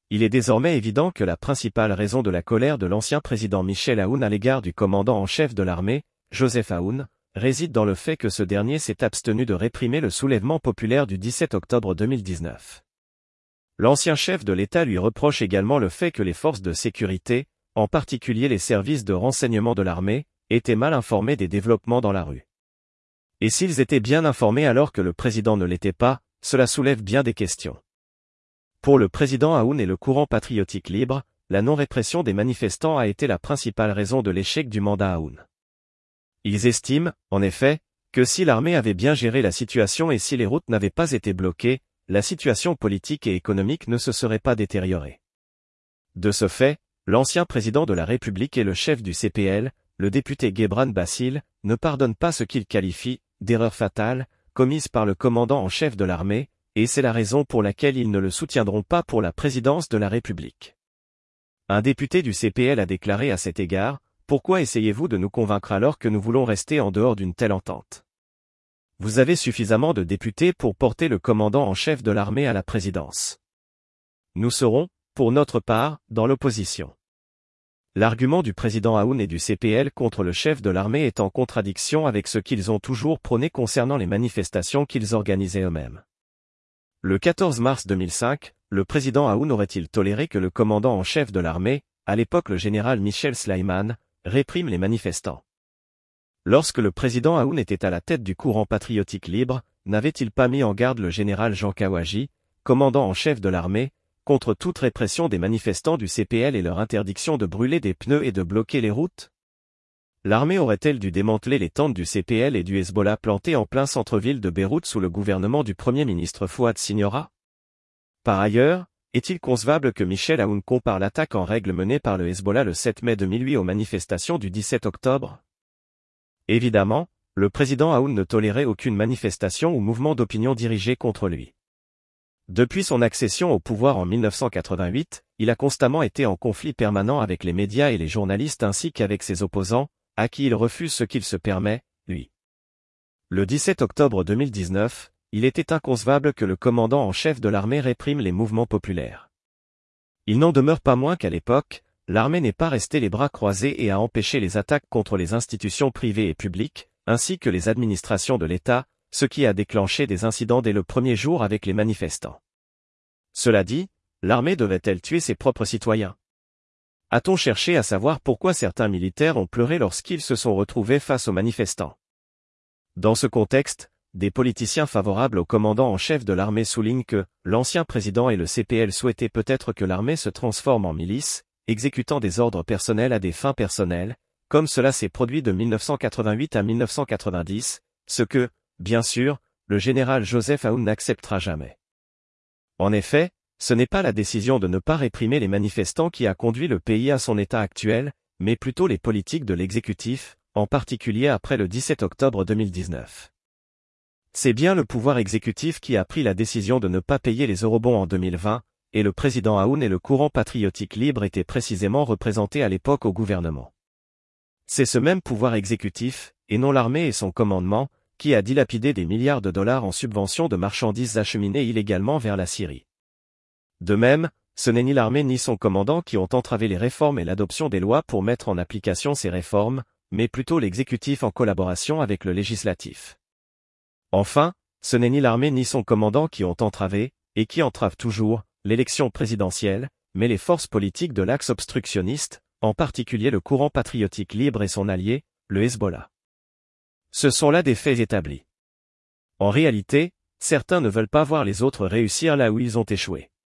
Il est désormais évident que la principale raison de la colère de l'ancien président Michel Aoun à l'égard du commandant en chef de l'armée, Joseph Aoun, réside dans le fait que ce dernier s'est abstenu de réprimer le soulèvement populaire du 17 octobre 2019. L'ancien chef de l'État lui reproche également le fait que les forces de sécurité, en particulier les services de renseignement de l'armée, étaient mal informés des développements dans la rue. Et s'ils étaient bien informés alors que le président ne l'était pas, cela soulève bien des questions. Pour le président Aoun et le courant patriotique libre, la non-répression des manifestants a été la principale raison de l'échec du mandat Aoun. Ils estiment, en effet, que si l'armée avait bien géré la situation et si les routes n'avaient pas été bloquées, la situation politique et économique ne se serait pas détériorée. De ce fait, l'ancien président de la République et le chef du CPL, le député Gebran Bassil, ne pardonne pas ce qu'il qualifie d'erreur fatale, commise par le commandant en chef de l'armée, et c'est la raison pour laquelle ils ne le soutiendront pas pour la présidence de la République. Un député du CPL a déclaré à cet égard: « Pourquoi essayez-vous de nous convaincre alors que nous voulons rester en dehors d'une telle entente ? Vous avez suffisamment de députés pour porter le commandant en chef de l'armée à la présidence. Nous serons, pour notre part, dans l'opposition. » L'argument du président Aoun et du CPL contre le chef de l'armée est en contradiction avec ce qu'ils ont toujours prôné concernant les manifestations qu'ils organisaient eux-mêmes. Le 14 mars 2005, le président Aoun aurait-il toléré que le commandant en chef de l'armée, à l'époque le général Michel Sleiman, réprime les manifestants? Lorsque le président Aoun était à la tête du courant patriotique libre, n'avait-il pas mis en garde le général Jean Kawaji, commandant en chef de l'armée, contre toute répression des manifestants du CPL et leur interdiction de brûler des pneus et de bloquer les routes? L'armée aurait-elle dû démanteler les tentes du CPL et du Hezbollah plantées en plein centre-ville de Beyrouth sous le gouvernement du Premier ministre Fouad Signora? Par ailleurs, est-il concevable que Michel Aoun compare l'attaque en règle menée par le Hezbollah le 7 mai 2008 aux manifestations du 17 octobre? Évidemment, le président Aoun ne tolérait aucune manifestation ou mouvement d'opinion dirigé contre lui. Depuis son accession au pouvoir en 1988, il a constamment été en conflit permanent avec les médias et les journalistes ainsi qu'avec ses opposants, à qui il refuse ce qu'il se permet, lui. Le 17 octobre 2019, il était inconcevable que le commandant en chef de l'armée réprime les mouvements populaires. Il n'en demeure pas moins qu'à l'époque, l'armée n'est pas restée les bras croisés et a empêché les attaques contre les institutions privées et publiques, ainsi que les administrations de l'État, ce qui a déclenché des incidents dès le premier jour avec les manifestants. Cela dit, l'armée devait-elle tuer ses propres citoyens? A-t-on cherché à savoir pourquoi certains militaires ont pleuré lorsqu'ils se sont retrouvés face aux manifestants? Dans ce contexte, des politiciens favorables au commandant en chef de l'armée soulignent que l'ancien président et le CPL souhaitaient peut-être que l'armée se transforme en milice, exécutant des ordres personnels à des fins personnelles, comme cela s'est produit de 1988 à 1990, ce que, bien sûr, le général Joseph Aoun n'acceptera jamais. En effet, ce n'est pas la décision de ne pas réprimer les manifestants qui a conduit le pays à son état actuel, mais plutôt les politiques de l'exécutif, en particulier après le 17 octobre 2019. C'est bien le pouvoir exécutif qui a pris la décision de ne pas payer les eurobonds en 2020, et le président Aoun et le courant patriotique libre étaient précisément représentés à l'époque au gouvernement. C'est ce même pouvoir exécutif, et non l'armée et son commandement, qui a dilapidé des milliards de dollars en subventions de marchandises acheminées illégalement vers la Syrie. De même, ce n'est ni l'armée ni son commandant qui ont entravé les réformes et l'adoption des lois pour mettre en application ces réformes, mais plutôt l'exécutif en collaboration avec le législatif. Enfin, ce n'est ni l'armée ni son commandant qui ont entravé, et qui entravent toujours, l'élection présidentielle, mais les forces politiques de l'axe obstructionniste, en particulier le courant patriotique libre et son allié, le Hezbollah. Ce sont là des faits établis. En réalité, certains ne veulent pas voir les autres réussir là où ils ont échoué.